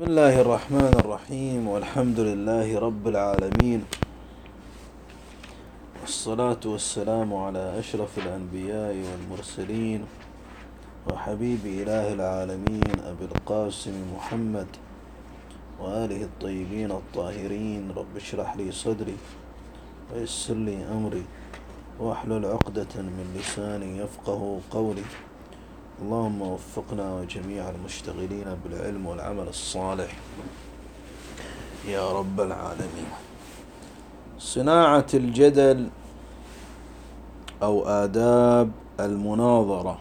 بسم الله الرحمن الرحيم، والحمد لله رب العالمين، والصلاة والسلام على أشرف الأنبياء والمرسلين وحبيب إله العالمين أبي القاسم محمد وآله الطيبين الطاهرين. رب اشرح لي صدري ويسر لي أمري واحلل عقدة من لساني يفقه قولي. اللهم وفقنا وجميع المشتغلين بالعلم والعمل الصالح يا رب العالمين. صناعة الجدل أو آداب المناظرة،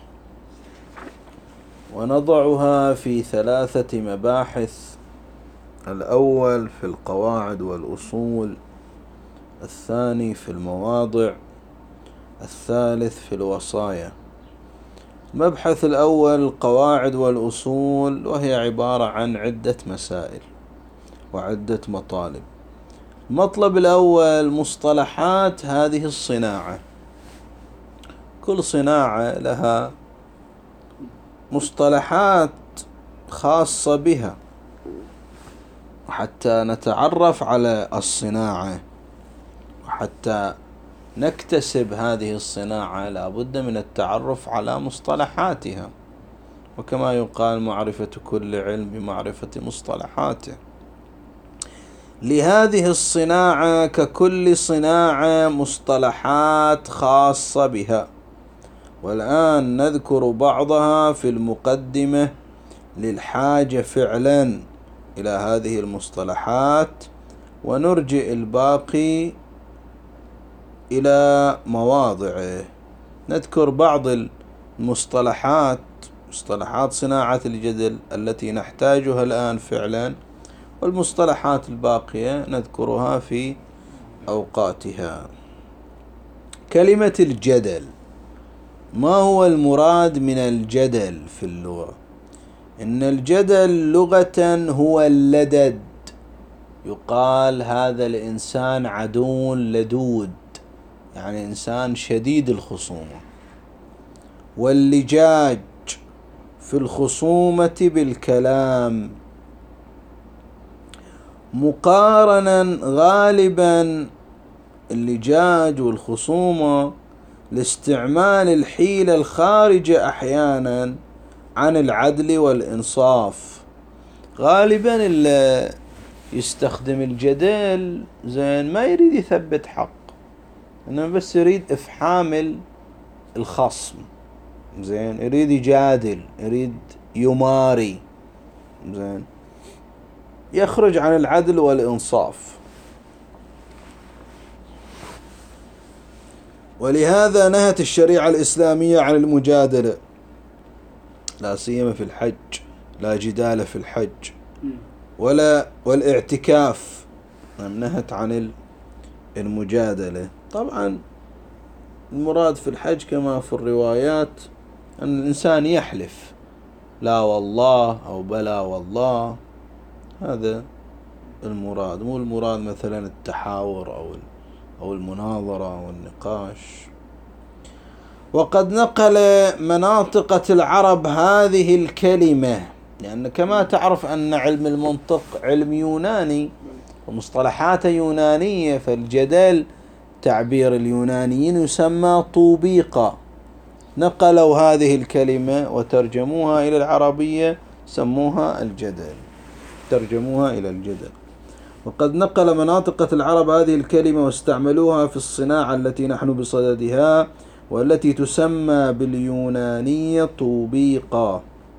ونضعها في 3 مباحث: الأول في القواعد والأصول، الثاني في المواضع، الثالث في الوصايا. المبحث الأول القواعد والأصول، وهي عبارة عن عدة مسائل وعدة مطالب. المطلب الأول مصطلحات هذه الصناعة. كل صناعة لها مصطلحات خاصة بها، وحتى نتعرف على الصناعة وحتى نكتسب هذه الصناعة لا بد من التعرف على مصطلحاتها، وكما يقال معرفة كل علم بمعرفة مصطلحاته. لهذه الصناعة ككل صناعة مصطلحات خاصة بها، والآن نذكر بعضها في المقدمة للحاجة فعلا إلى هذه المصطلحات، ونرجئ الباقي إلى مواضعه. نذكر بعض المصطلحات، مصطلحات صناعة الجدل التي نحتاجها الآن فعلا، والمصطلحات الباقية نذكرها في أوقاتها. كلمة الجدل، ما هو المراد من الجدل في اللغة؟ إن الجدل لغة هو اللدد. يقال هذا الإنسان عدو لدود، يعني إنسان شديد الخصومة. واللجاج في الخصومة بالكلام، مقارنا غالبا اللجاج والخصومة لاستعمال الحيلة الخارجة أحيانا عن العدل والإنصاف. غالبا اللي يستخدم الجدل زين ما يريد يثبت حق، إنما بس يريد إفحام الخصم، زين يريد يجادل، يريد يماري، زين يخرج عن العدل والإنصاف. ولهذا نهت الشريعة الإسلامية عن المجادلة، لا سيما في الحج، لا جدال في الحج، والاعتكاف نهت عن المجادلة. طبعا المراد في الحج كما في الروايات أن الإنسان يحلف لا والله أو بلا والله، هذا المراد، مو المراد مثلا التحاور أو المناظرة والنقاش. وقد نقل مناطقة العرب هذه الكلمة، لأن كما تعرف أن علم المنطق علم يوناني ومصطلحات يونانية، فالجدل تعبير اليونانيين يسمى طوبيقة. نقلوا هذه الكلمة وترجموها إلى العربية، سموها الجدل، ترجموها إلى الجدل. وقد نقل مناطقة العرب هذه الكلمة واستعملوها في الصناعة التي نحن بصددها، والتي تسمى باليونانية طوبيقة.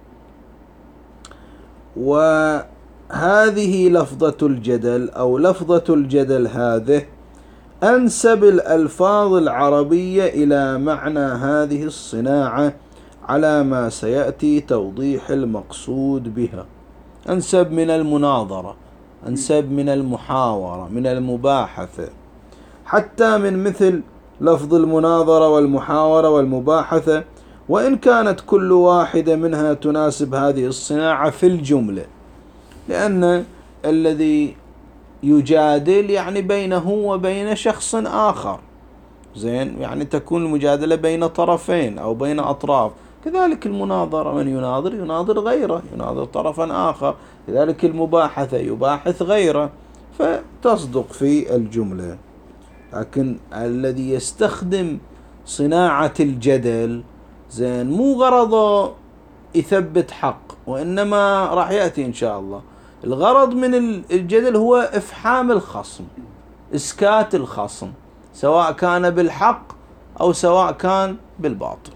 وهذه لفظة الجدل أو لفظة الجدل هذه أنسب الألفاظ العربية إلى معنى هذه الصناعة على ما سيأتي توضيح المقصود بها. أنسب من المناظرة، أنسب من المحاورة، من المباحثة، حتى من مثل لفظ المناظرة والمحاورة والمباحثة، وإن كانت كل واحدة منها تناسب هذه الصناعة في الجملة، لأن الذي يجادل يعني بينه وبين شخص آخر، زين يعني تكون المجادلة بين طرفين أو بين أطراف، كذلك المناظرة، من يناظر غيره، يناظر طرفا آخر. كذلك المباحثة يباحث غيره، فتصدق في الجملة. لكن الذي يستخدم صناعة الجدل زين مو غرضه يثبت حق، وإنما راح يأتي إن شاء الله الغرض من الجدل هو إفحام الخصم، إسكات الخصم، سواء كان بالحق أو سواء كان بالباطل.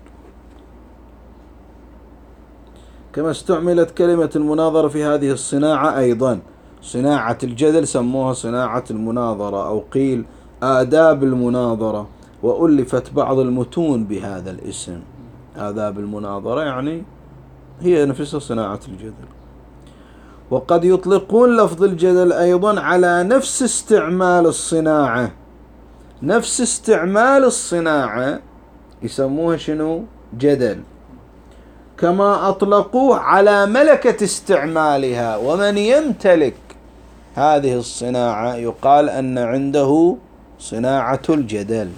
كما استعملت كلمة المناظرة في هذه الصناعة أيضا، صناعة الجدل سموها صناعة المناظرة، أو قيل آداب المناظرة، وألفت بعض المتون بهذا الاسم. آداب المناظرة يعني هي نفسها صناعة الجدل. وقد يطلقون لفظ الجدل أيضا على نفس استعمال الصناعة، نفس استعمال الصناعة يسموها شنو؟ جدل، كما أطلقوه على ملكة استعمالها. ومن يمتلك هذه الصناعة يقال أن عنده صناعة الجدل.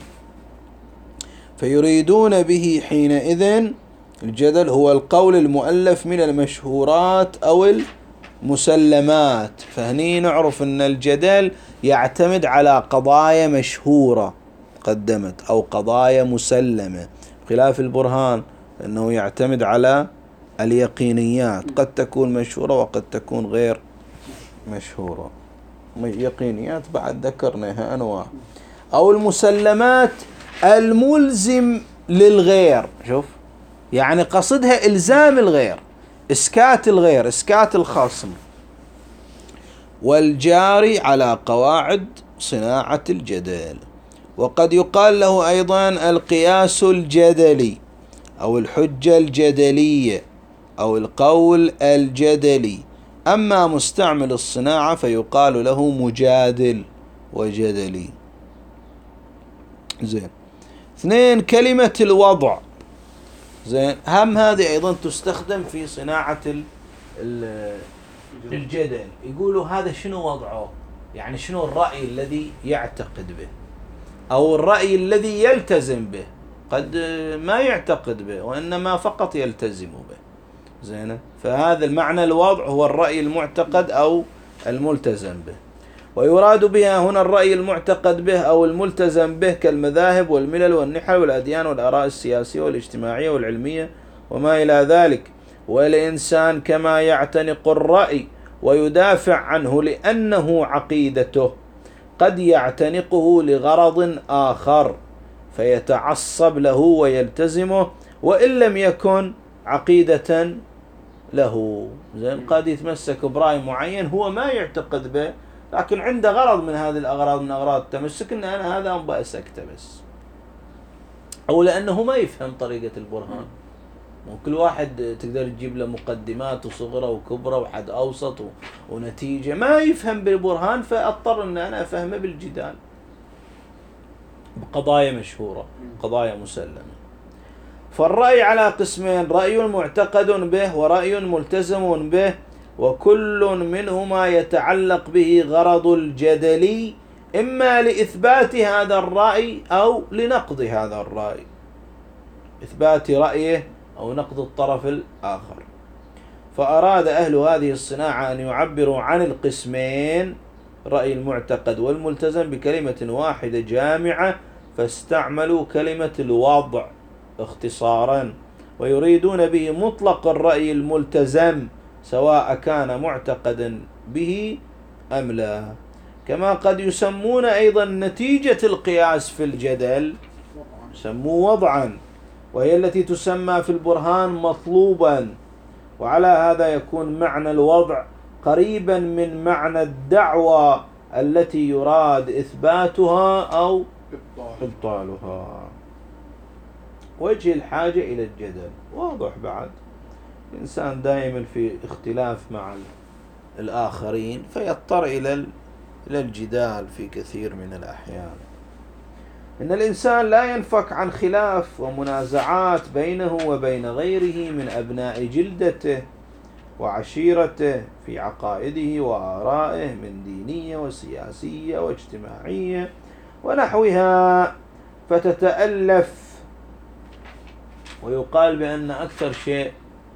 فيريدون به حينئذ الجدل هو القول المؤلف من المشهورات أو المسلمات. فهني نعرف أن الجدل يعتمد على قضايا مشهورة قدمت أو قضايا مسلمة، خلاف البرهان أنه يعتمد على اليقينيات، قد تكون مشهورة وقد تكون غير مشهورة. يقينيات بعد ذكرناها أنواع، أو المسلمات الملزم للغير. شوف يعني قصدها إلزام الغير، إسكات الغير، إسكات الخصم، والجاري على قواعد صناعة الجدل. وقد يقال له أيضا القياس الجدلي أو الحجة الجدلية أو القول الجدلي. أما مستعمل الصناعة فيقال له مجادل وجدلي. زين. 2 كلمة الوضع. زين، هم هذه أيضا تستخدم في صناعة الجدل. يقولوا هذا شنو وضعه، يعني شنو الرأي الذي يعتقد به أو الرأي الذي يلتزم به. قد ما يعتقد به وإنما فقط يلتزم به. زين، فهذا المعنى الوضع هو الرأي المعتقد أو الملتزم به. ويراد بها هنا الرأي المعتقد به أو الملتزم به كالمذاهب والملل والنحل والأديان والآراء السياسية والاجتماعية والعلمية وما إلى ذلك. والإنسان كما يعتنق الرأي ويدافع عنه لأنه عقيدته، قد يعتنقه لغرض آخر فيتعصب له ويلتزمه وإن لم يكن عقيدة له. زين، قد يتمسك برأي معين هو ما يعتقد به، لكن عنده غرض من هذه الأغراض، من أغراض التمسك، أن أنا هذا أبغى أسكته بس، أو لأنه ما يفهم طريقة البرهان. وكل واحد تقدر تجيب له مقدمات وصغرى وكبرى وحد أوسط ونتيجة، ما يفهم بالبرهان، فأضطر أن أنا أفهمه بالجدال بقضايا مشهورة، قضايا مسلمة. فالرأي على قسمين: رأي معتقد به ورأي ملتزم به، وكل منهما يتعلق به غرض الجدل، إما لإثبات هذا الرأي أو لنقض هذا الرأي، إثبات رأيه أو نقض الطرف الآخر. فأراد أهل هذه الصناعة أن يعبروا عن القسمين رأي المعتقد والملتزم بكلمة واحدة جامعة، فاستعملوا كلمة الوضع اختصارا، ويريدون به مطلق الرأي الملتزم سواء كان معتقدا به أم لا. كما قد يسمون أيضا نتيجة القياس في الجدل سموه وضعا، وهي التي تسمى في البرهان مطلوبا. وعلى هذا يكون معنى الوضع قريبا من معنى الدعوة التي يراد إثباتها أو إبطالها. وجه الحاجة إلى الجدل واضح. بعد الإنسان دائما في اختلاف مع الآخرين فيضطر إلى الجدال في كثير من الأحيان. إن الإنسان لا ينفك عن خلاف ومنازعات بينه وبين غيره من أبناء جلدته وعشيرته في عقائده وآرائه من دينية وسياسية واجتماعية ونحوها، فتتألف ويقال بأن أكثر شيء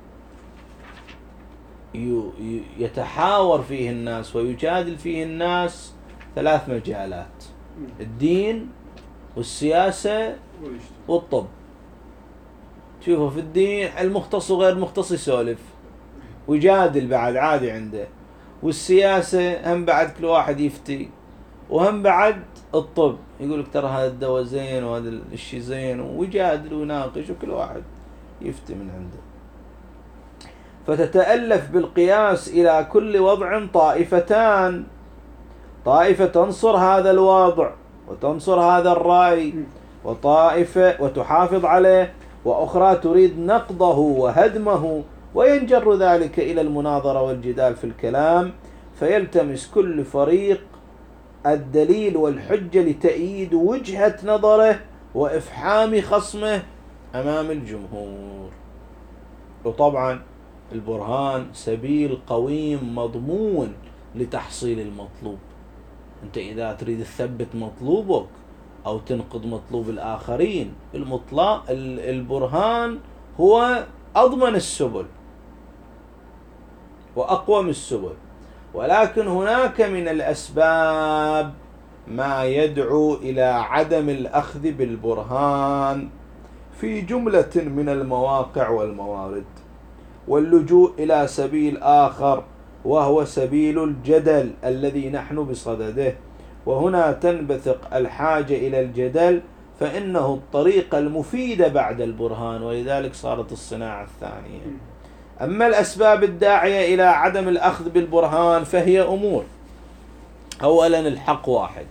يتحاور فيه الناس ويجادل فيه الناس 3 مجالات: الدين والسياسة والطب. تشوفوا في الدين المختص وغير المختص يسولف ويجادل بعد عادي عنده، والسياسة هم بعد كل واحد يفتي، وهم بعد الطب يقول لك ترى هذا الدواء زين وهذا الشيء زين، ويجادل ويناقش وكل واحد يفتي من عنده. فتتألف بالقياس إلى كل وضع طائفتان: طائفة تنصر هذا الوضع وتنصر هذا الرأي، وطائفة وتحافظ عليه، وأخرى تريد نقضه وهدمه، وينجر ذلك إلى المناظرة والجدال في الكلام، فيلتمس كل فريق الدليل والحجة لتأييد وجهة نظره وإفحام خصمه أمام الجمهور. وطبعا البرهان سبيل قويم مضمون لتحصيل المطلوب. أنت إذا تريد تثبت مطلوبك أو تنقض مطلوب الآخرين، البرهان هو أضمن السبل وأقوم السبل. ولكن هناك من الأسباب ما يدعو إلى عدم الأخذ بالبرهان في جملة من المواقع والموارد، واللجوء إلى سبيل آخر وهو سبيل الجدل الذي نحن بصدده. وهنا تنبثق الحاجة إلى الجدل، فإنه الطريقة المفيدة بعد البرهان، ولذلك صارت الصناعة الثانية. أما الأسباب الداعية إلى عدم الأخذ بالبرهان فهي أمور: أولا الحق واحد،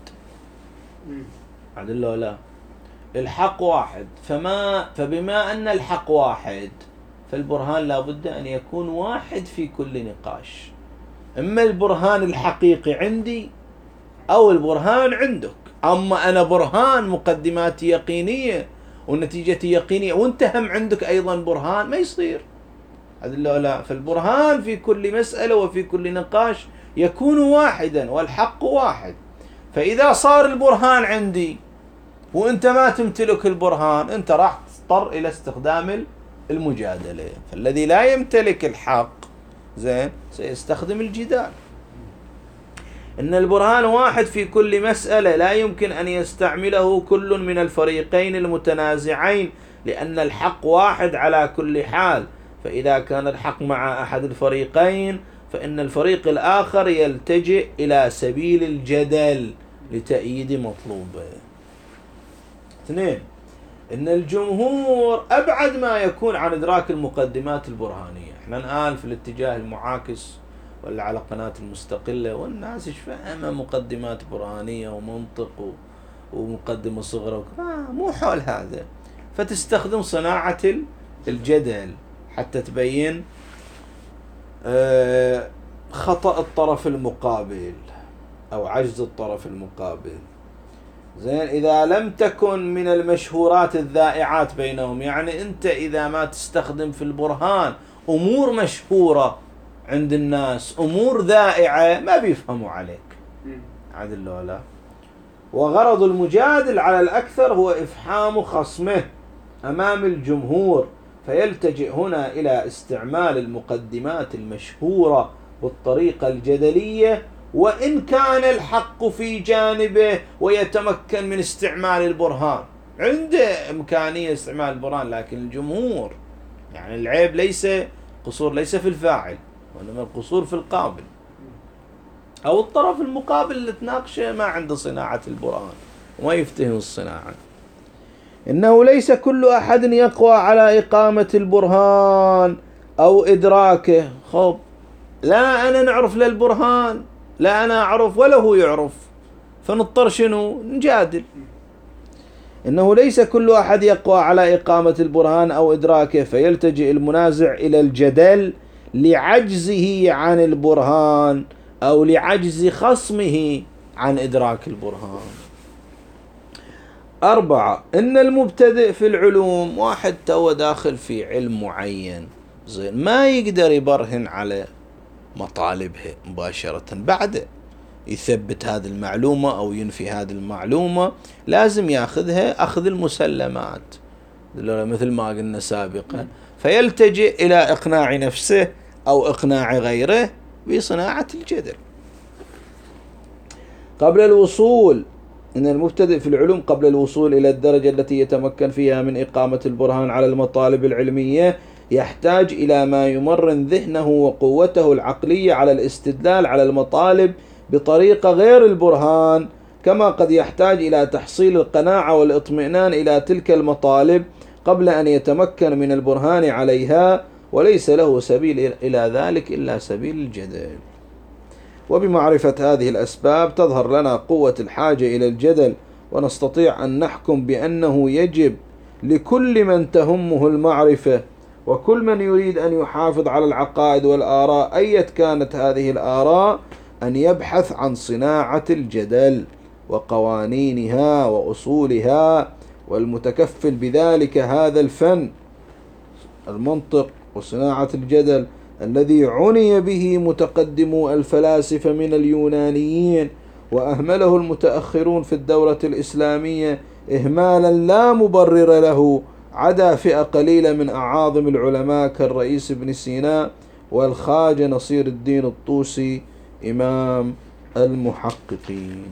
عدل لا، الحق واحد، فبما أن الحق واحد فالبرهان لا بد أن يكون واحد في كل نقاش. إما البرهان الحقيقي عندي أو البرهان عندك. أما أنا برهان مقدماتي يقينية ونتيجتي يقينية وانت هم عندك أيضا برهان، ما يصير. لا، فالبرهان في كل مسألة وفي كل نقاش يكون واحدا والحق واحد. فإذا صار البرهان عندي وانت ما تمتلك البرهان، انت راح تضطر إلى استخدام المجادلة. فالذي لا يمتلك الحق زين سيستخدم الجدال. إن البرهان واحد في كل مسألة، لا يمكن أن يستعمله كل من الفريقين المتنازعين، لأن الحق واحد على كل حال. فإذا كان الحق مع أحد الفريقين فإن الفريق الآخر يلتجئ إلى سبيل الجدل لتأييد مطلوبه. 2. إن الجمهور أبعد ما يكون عن إدراك المقدمات البرهانية. إحنا الآن في الاتجاه المعاكس ولا على قناة المستقلة، والناس إيش فاهمة مقدمات برهانية ومنطق ومقدمة صغرى، مو حول هذا. فتستخدم صناعة الجدل حتى تبين خطأ الطرف المقابل أو عجز الطرف المقابل. زين، إذا لم تكن من المشهورات الذائعات بينهم، يعني أنت إذا ما تستخدم في البرهان أمور مشهورة عند الناس، أمور ذائعة، ما بيفهموا عليك. عدل ولا. وغرض المجادل على الأكثر هو إفحام خصمه أمام الجمهور، فيلتجئ هنا إلى استعمال المقدمات المشهورة والطريقة الجدلية، وإن كان الحق في جانبه ويتمكن من استعمال البرهان، عنده إمكانية استعمال البرهان، لكن الجمهور يعني العيب ليس قصور ليس في الفاعل، وإنما القصور في القابل أو الطرف المقابل اللي تناقشه ما عنده صناعة البرهان وما يفتهم الصناعة. إنه ليس كل أحد يقوى على إقامة البرهان أو إدراكه. خب، لا أنا نعرف للبرهان، لا أنا أعرف ولا هو يعرف، فنضطر شنو؟ نجادل. إنه ليس كل أحد يقوى على إقامة البرهان أو إدراكه، فيلتجئ المنازع إلى الجدل لعجزه عن البرهان أو لعجز خصمه عن إدراك البرهان. 4. إن المبتدئ في العلوم، واحد تو داخل في علم معين، زين، ما يقدر يبرهن على مطالبه مباشرة، بعد يثبت هذه المعلومة أو ينفي هذه المعلومة، لازم يأخذها أخذ المسلمات، مثل ما قلنا سابقا، فيلتجئ إلى إقناع نفسه أو إقناع غيره بصناعة الجدل. قبل الوصول، إن المبتدئ في العلوم قبل الوصول إلى الدرجة التي يتمكن فيها من إقامة البرهان على المطالب العلمية يحتاج إلى ما يمرن ذهنه وقوته العقلية على الاستدلال على المطالب بطريقة غير البرهان، كما قد يحتاج إلى تحصيل القناعة والاطمئنان إلى تلك المطالب قبل أن يتمكن من البرهان عليها، وليس له سبيل إلى ذلك إلا سبيل الجدل. وبمعرفة هذه الأسباب تظهر لنا قوة الحاجة إلى الجدل، ونستطيع أن نحكم بأنه يجب لكل من تهمه المعرفة وكل من يريد أن يحافظ على العقائد والآراء أية كانت هذه الآراء أن يبحث عن صناعة الجدل وقوانينها وأصولها، والمتكفل بذلك هذا الفن المنطق وصناعة الجدل الذي عني به متقدمو الفلاسفة من اليونانيين وأهمله المتأخرون في الدولة الإسلامية إهمالا لا مبرر له، عدا فئة قليلة من أعاظم العلماء كالرئيس ابن سينا والخواجة نصير الدين الطوسي إمام المحققين.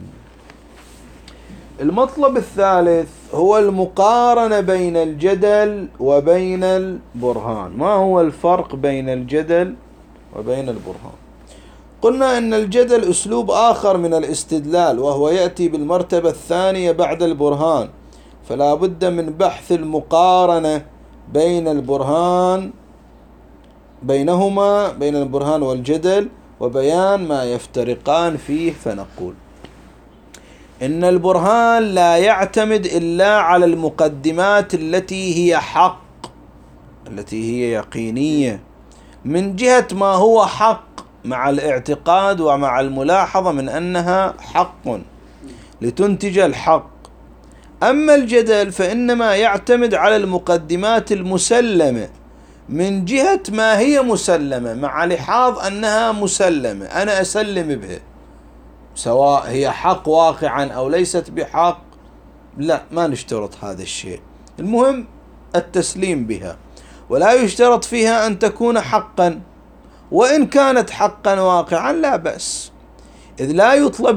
المطلب الثالث هو المقارنة بين الجدل وبين البرهان. ما هو الفرق بين الجدل وبين البرهان؟ قلنا أن الجدل أسلوب آخر من الاستدلال، وهو يأتي بالمرتبة الثانية بعد البرهان، فلا بد من بحث المقارنة بين البرهان بينهما، بين البرهان والجدل، وبيان ما يفترقان فيه. فنقول إن البرهان لا يعتمد إلا على المقدمات التي هي حق، التي هي يقينية من جهة ما هو حق، مع الاعتقاد ومع الملاحظة من أنها حق لتنتج الحق. أما الجدل فإنما يعتمد على المقدمات المسلمة من جهة ما هي مسلمة، مع لحاظ أنها مسلمة، أنا أسلم بها سواء هي حق واقعا أو ليست بحق، لا، ما نشترط هذا الشيء، المهم التسليم بها، ولا يشترط فيها أن تكون حقا، وإن كانت حقا واقعا لا بأس، إذ لا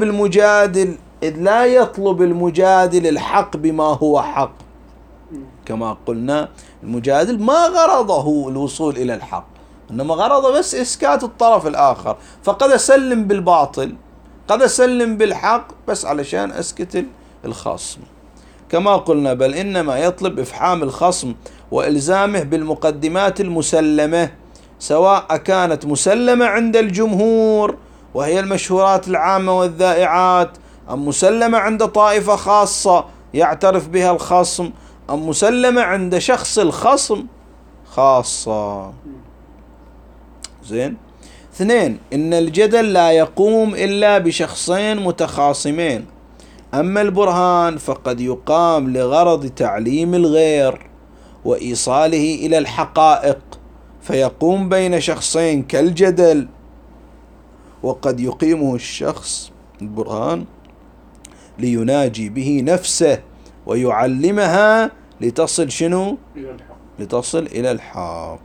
يطلب المجادل الحق بما هو حق. كما قلنا المجادل ما غرضه الوصول إلى الحق، إنما غرضه بس إسكات الطرف الآخر، فقد أسلم بالباطل قد أسلم بالحق بس علشان أسكت الخصم. كما قلنا بل إنما يطلب إفحام الخصم وإلزامه بالمقدمات المسلمة، سواء كانت مسلمة عند الجمهور وهي المشهورات العامة والذائعات، أم مسلمة عند طائفة خاصة يعترف بها الخصم، أم مسلمة عند شخص الخصم خاصة. زين. 2. إن الجدل لا يقوم إلا بشخصين متخاصمين، أما البرهان فقد يقام لغرض تعليم الغير وإيصاله إلى الحقائق، فيقوم بين شخصين كالجدل، وقد يقيمه الشخص البرهان ليناجي به نفسه ويعلمها لتصل شنو؟ لتصل إلى الحق.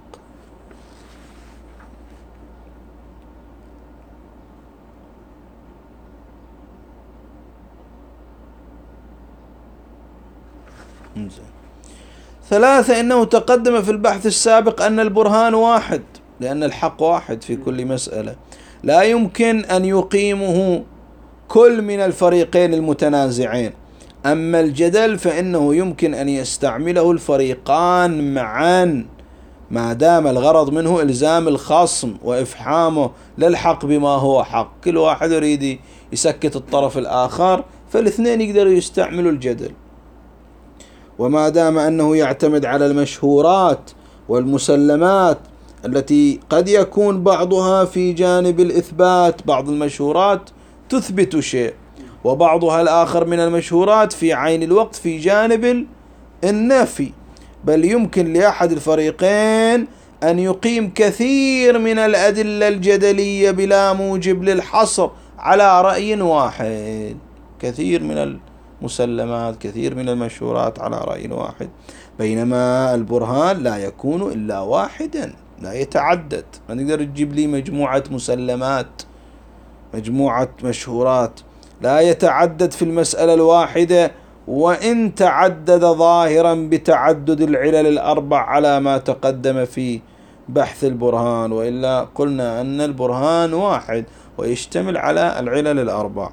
انزين. 3. إنه تقدم في البحث السابق أن البرهان واحد، لأن الحق واحد في كل مسألة، لا يمكن أن يقيمه كل من الفريقين المتنازعين. أما الجدل فإنه يمكن أن يستعمله الفريقان معا، ما دام الغرض منه إلزام الخصم وإفحامه للحق بما هو حق. كل واحد يريد يسكت الطرف الآخر، فالاثنين يقدروا يستعملوا الجدل. وما دام أنه يعتمد على المشهورات والمسلمات التي قد يكون بعضها في جانب الإثبات، بعض المشهورات تثبت شيء، وبعضها الآخر من المشهورات في عين الوقت في جانب النفي، بل يمكن لأحد الفريقين أن يقيم كثير من الأدلة الجدلية بلا موجب للحصر على رأي واحد، كثير من مسلمات، كثير من المشهورات على رأي واحد، بينما البرهان لا يكون إلا واحدا، لا يتعدد. ما تقدر تجيب لي مجموعة مسلمات، مجموعة مشهورات، لا يتعدد في المسألة الواحدة، وإن تعدد ظاهرا بتعدد العلل الأربع على ما تقدم في بحث البرهان، وإلا قلنا أن البرهان واحد ويشتمل على العلل الأربع.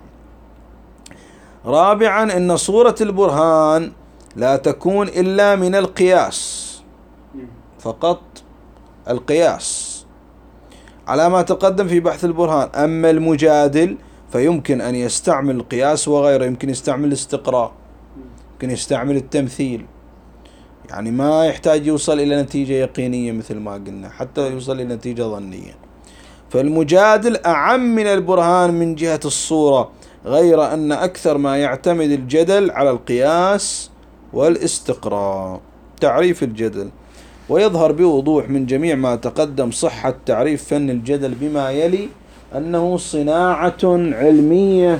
رابعا أن صورة البرهان لا تكون إلا من القياس فقط، القياس على ما تقدم في بحث البرهان. أما المجادل فيمكن أن يستعمل القياس وغيره، يمكن يستعمل الاستقراء، يمكن يستعمل التمثيل، يعني ما يحتاج يوصل إلى نتيجة يقينية مثل ما قلنا، حتى يوصل إلى نتيجة ظنية. فالمجادل أعم من البرهان من جهة الصورة، غير أن أكثر ما يعتمد الجدل على القياس والاستقراء. تعريف الجدل. ويظهر بوضوح من جميع ما تقدم صحة تعريف فن الجدل بما يلي: أنه صناعة علمية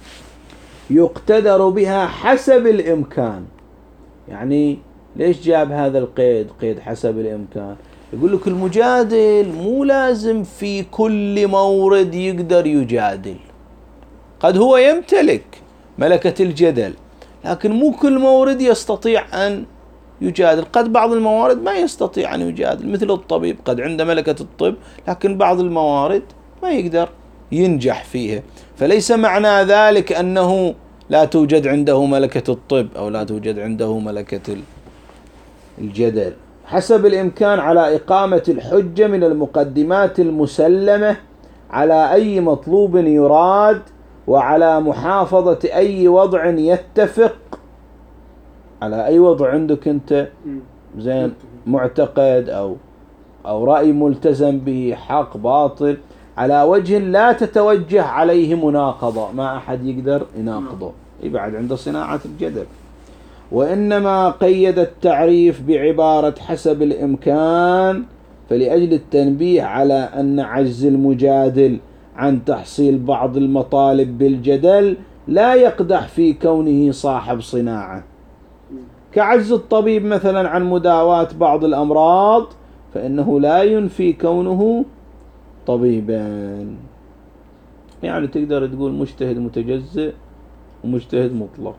يقتدر بها حسب الإمكان. يعني ليش جاب هذا القيد، قيد حسب الإمكان؟ يقول لك المجادل مو لازم في كل مورد يقدر يجادل، قد هو يمتلك ملكة الجدل لكن مو كل مورد يستطيع أن يجادل، قد بعض الموارد ما يستطيع أن يجادل، مثل الطبيب قد عنده ملكة الطب لكن بعض الموارد ما يقدر ينجح فيها. فليس معنى ذلك أنه لا توجد عنده ملكة الطب أو لا توجد عنده ملكة الجدل. حسب الإمكان على إقامة الحجة من المقدمات المسلمة على أي مطلوب يراد، وعلى محافظة أي وضع يتفق، على أي وضع عندك أنت زين معتقد أو رأي ملتزم به، حق باطل، على وجه لا تتوجه عليه مناقضة، ما أحد يقدر يناقضه، يبعد عند صناعة الجدل. وإنما قيد التعريف بعبارة حسب الإمكان فلأجل التنبيه على أن عجز المجادل عن تحصيل بعض المطالب بالجدل لا يقدح في كونه صاحب صناعة، كعجز الطبيب مثلا عن مداواة بعض الأمراض، فإنه لا ينفي كونه طبيبا. يعني تقدر تقول مجتهد متجزئ ومجتهد مطلق.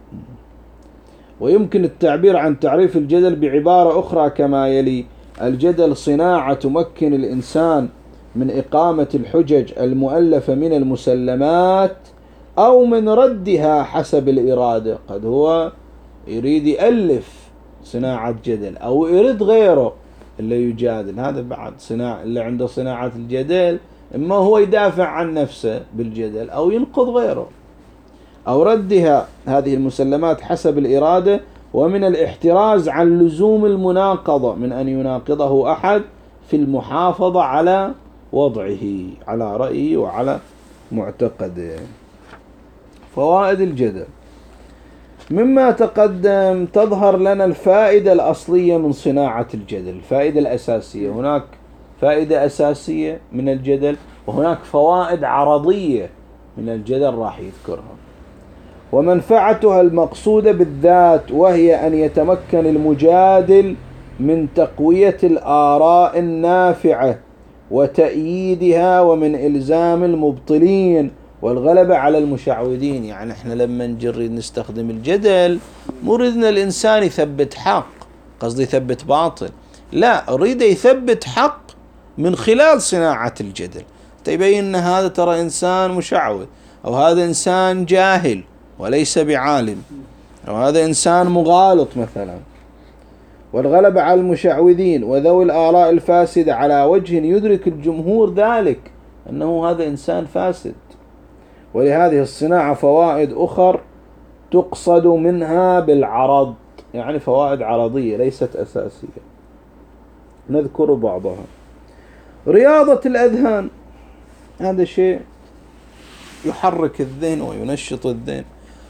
ويمكن التعبير عن تعريف الجدل بعبارة أخرى كما يلي: الجدل صناعة تمكن الإنسان من إقامة الحجج المؤلفة من المسلمات أو من ردها حسب الإرادة. قد هو يريد يألف صناعة جدل أو يريد غيره اللي يجادل، هذا بعد صناعة. اللي عنده صناعة الجدل إما هو يدافع عن نفسه بالجدل أو ينقض غيره، أو ردها هذه المسلمات حسب الإرادة، ومن الاحتراز عن لزوم المناقضة من أن يناقضه أحد في المحافظة على وضعه، على رأيه وعلى معتقده. فوائد الجدل. مما تقدم تظهر لنا الفائدة الأصلية من صناعة الجدل، الفائدة الأساسية. هناك فائدة أساسية من الجدل، وهناك فوائد عرضية من الجدل راح يذكرها. ومنفعتها المقصودة بالذات، وهي أن يتمكن المجادل من تقوية الآراء النافعة وتأييدها، ومن إلزام المبطلين والغلبة على المشعوذين. يعني احنا لما نجرد نستخدم الجدل مو ردنا الإنسان يثبت حق، قصدي يثبت باطل، لا، أريد يثبت حق من خلال صناعة الجدل، تبين أن هذا ترى إنسان مشعوذ، أو هذا إنسان جاهل وليس بعالم، أو هذا إنسان مغالط مثلا. والغلبة على المشعوذين وذوي الآراء الفاسدة على وجه يدرك الجمهور ذلك أنه هذا إنسان فاسد. ولهذه الصناعة فوائد أخر تقصد منها بالعرض، يعني فوائد عرضية ليست أساسية، نذكر بعضها. رياضة الأذهان، هذا شيء يحرك الذهن وينشط الذهن،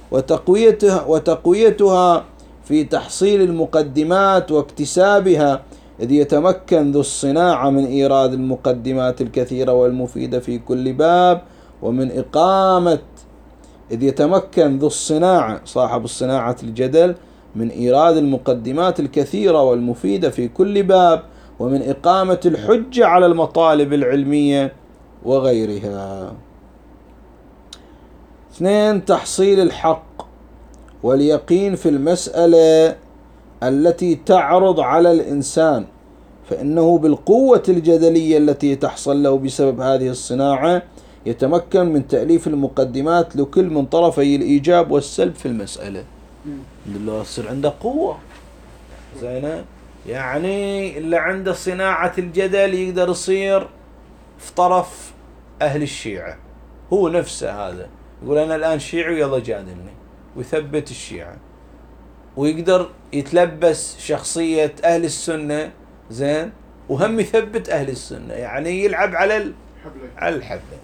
وتقويتها في تحصيل المقدمات واكتسابها، إذ يتمكن ذو الصناعة من إيراد المقدمات الكثيرة والمفيدة في كل باب، ومن إقامة إذ يتمكن ذو الصناعة صاحب الصناعة الجدل من إيراد المقدمات الكثيرة والمفيدة في كل باب، ومن إقامة الحجة على المطالب العلمية وغيرها. 2. تحصيل الحق واليقين في المسألة التي تعرض على الإنسان، فإنه بالقوة الجدلية التي تحصل له بسبب هذه الصناعة يتمكن من تأليف المقدمات لكل من طرفي الإيجاب والسلب في المسألة. الله يصير عنده قوة زينة، يعني اللي عنده صناعة الجدل يقدر يصير في طرف أهل الشيعة، هو نفسه هذا يقول أنا الآن شيعي يلا جادلني، ويثبت الشيعة، ويقدر يتلبس شخصية أهل السنة زين وهم يثبت أهل السنة، يعني يلعب على الحبلين.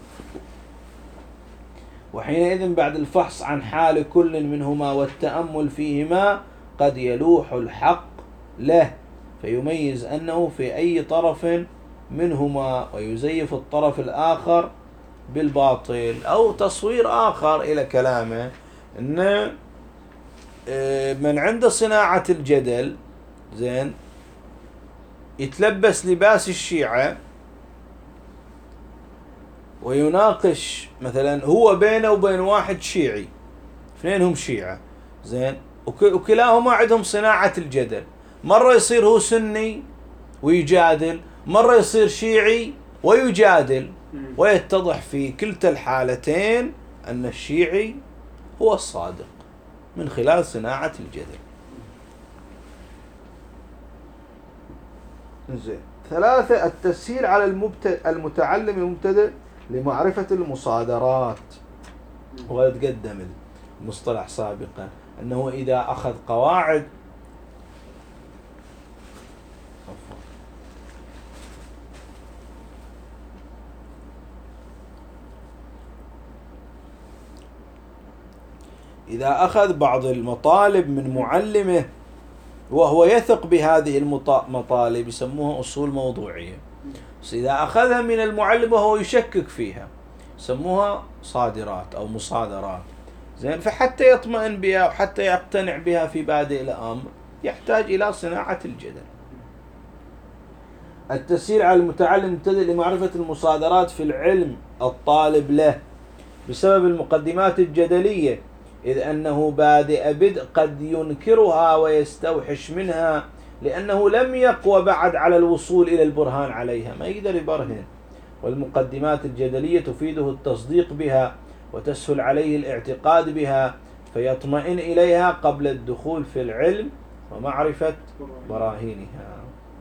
وحينئذ بعد الفحص عن حال كل منهما والتأمل فيهما قد يلوح الحق له فيميز أنه في أي طرف منهما ويزيف الطرف الآخر بالباطل. أو تصوير آخر إلى كلامه أن من عنده صناعة الجدل زين يتلبس لباس الشيعة ويناقش، مثلا هو بينه وبين واحد شيعي، اثنينهم شيعة زين وكلاهما عندهم صناعة الجدل، مرة يصير هو سني ويجادل، مرة يصير شيعي ويجادل، ويتضح في كلتا الحالتين أن الشيعي هو الصادق من خلال صناعة الجدل. زين. 3. التسهيل على المتعلم المبتدئ لمعرفة المصادرات، ويتقدم المصطلح سابقا أنه إذا أخذ قواعد إذا أخذ بعض المطالب من معلمه وهو يثق بهذه المطالب يسموها أصول موضوعية، بس إذا أخذها من المعلم وهو يشكك فيها يسموها صادرات أو مصادرات زين. فحتى يطمئن بها وحتى يقتنع بها في بادئ الأمر يحتاج إلى صناعة الجدل. التسهيل على المتعلم المبتدئ لمعرفة المصادرات في العلم الطالب له بسبب المقدمات الجدلية، إذ أنه بادئ بدء قد ينكرها ويستوحش منها لأنه لم يقوى بعد على الوصول إلى البرهان عليها، ما يقدر يبرهن، والمقدمات الجدلية تفيده التصديق بها وتسهل عليه الاعتقاد بها فيطمئن إليها قبل الدخول في العلم ومعرفة براهينها.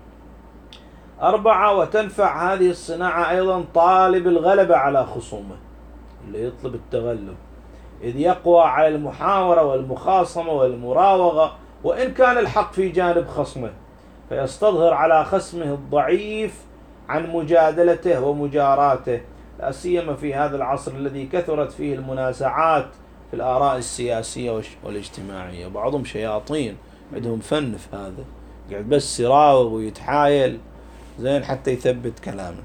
4. وتنفع هذه الصناعة أيضا طالب الغلبة على خصومه اللي يطلب التغلب، إذ يقوى على المحاورة والمخاصمة والمراوغة وإن كان الحق في جانب خصمه، فيستظهر على خصمه الضعيف عن مجادلته ومجاراته، لا سيما في هذا العصر الذي كثرت فيه المنازعات في الآراء السياسية والاجتماعية. بعضهم شياطين عندهم فن في هذا، قاعد بس يراوغ ويتحايل زين حتى يثبت كلامه.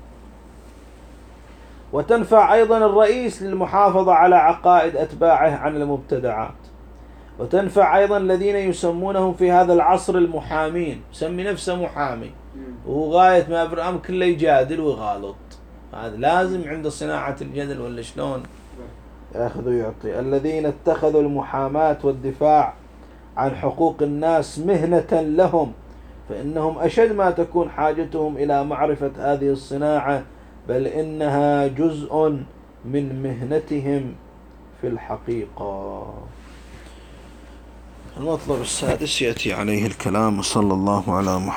وتنفع أيضا الرئيس للمحافظة على عقائد أتباعه عن المبتدعات. وتنفع أيضا الذين يسمونهم في هذا العصر المحامين، يسمي نفسه محامي وغاية ما برأم كله يجادل ويغالط، هذا لازم عنده صناعة الجدل ولا شلون يأخذ ويعطي. الذين اتخذوا المحاماة والدفاع عن حقوق الناس مهنة لهم، فإنهم أشد ما تكون حاجتهم إلى معرفة هذه الصناعة، بل إنها جزء من مهنتهم في الحقيقة. المطلب السادس يأتي عليه الكلام. صلى الله على محمد.